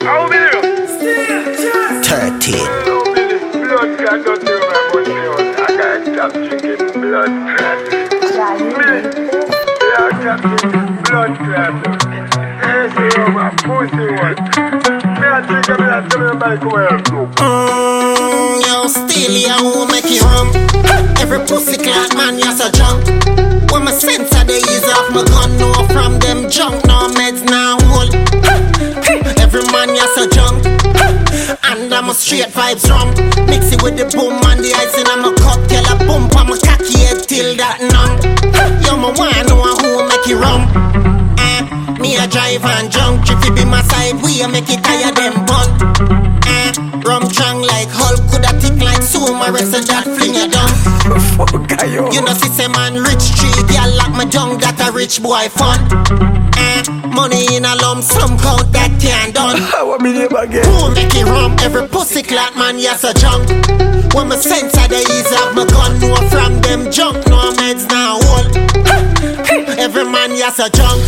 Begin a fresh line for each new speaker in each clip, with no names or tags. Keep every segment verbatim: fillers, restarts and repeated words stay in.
How many?
Thirteen.
Blood clot don't do my money. I gotta stop drinking blood clot. I stop drinking blood clot. Hey, see how my pussy was. Me I drink a blood to me bike away.
Mmm, yo, still ya who make it rum. Every pussy clot man, yes a junk. When my sensor they ease off my gun, no from them junk, no meds, now hold. Every man, yes a junk. And I'm a straight vibes rum. Mix it with the boom and the ice and I'm a cocktail, a bump on my cocky head till that numb. Yo, my one know who make it rum. Eh, me a drive and junk. If it be my side, we a make it tire them bun. Eh, rum strong like Hulk, coulda tick like Zoom. My rest of that fling it down. You know, see say man rich tree, girl like my tongue, that a rich boy fun. Eh, money in a lump sum count that can't done. Who make it rum? Every pussy clot man, yes a junk. When my sensor the ease of my gun, no from them junk, no meds now hold. Every man, yes a junk.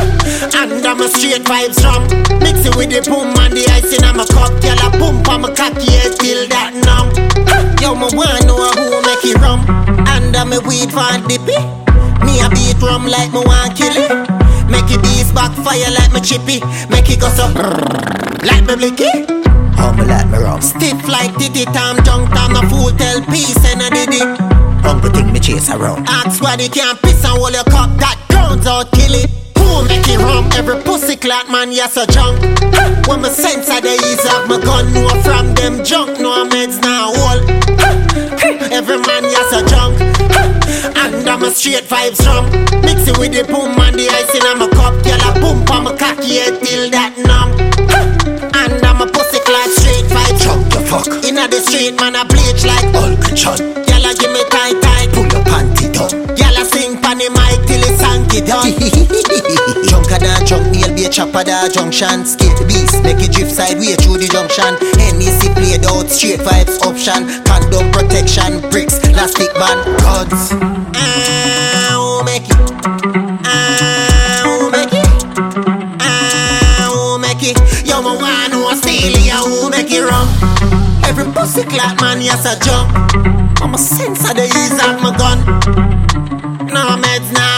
And I'm a straight vibes rum. Mix it with the boom and the ice in my cup, girl a pump on my cocky head till that numb. Yo, my one know who make it rum. And I'm a weed fan dippy. Me a beat rum like me want kill it. Make it beast backfire like me chippy. Make it go so like me blicky. Humble like me rum. Stiff like Diddy. Time junk time no fool tell peace and I did it. Hungry thing me chase around. Ask why they can't piss and hold your cup. That grounds out kill it. Who make it rum? Every pussy clot man, yes a junk. When my sensor the ease of my gun, no from them junk, no meds now hold. Every man, yes a junk. And I'm a straight vibes rum. Mix it with the boom and the ice in my cup, girl a pump on my cocky head till that numb. And I'm a pussy clot straight vibes rum. The fuck inna the street man a bleach like Hulk Chun. Girl a give me tight tight, pull your panty down. Girl a sing pan the mic till it's hanky done. Junker da junk, meal be a chopper da junction. Skate the beast, make it drift sideway through the junction. N E C played out, straight vibes option. Condom protection, bricks, plastic band, guns. Ah, who make it? Ah, who make it? Ah, who make it? Yo, my one who steal ya, who make it wrong? Every pussy clot man, yes a jump. I'm a sensor the ease of my gun. No meds now.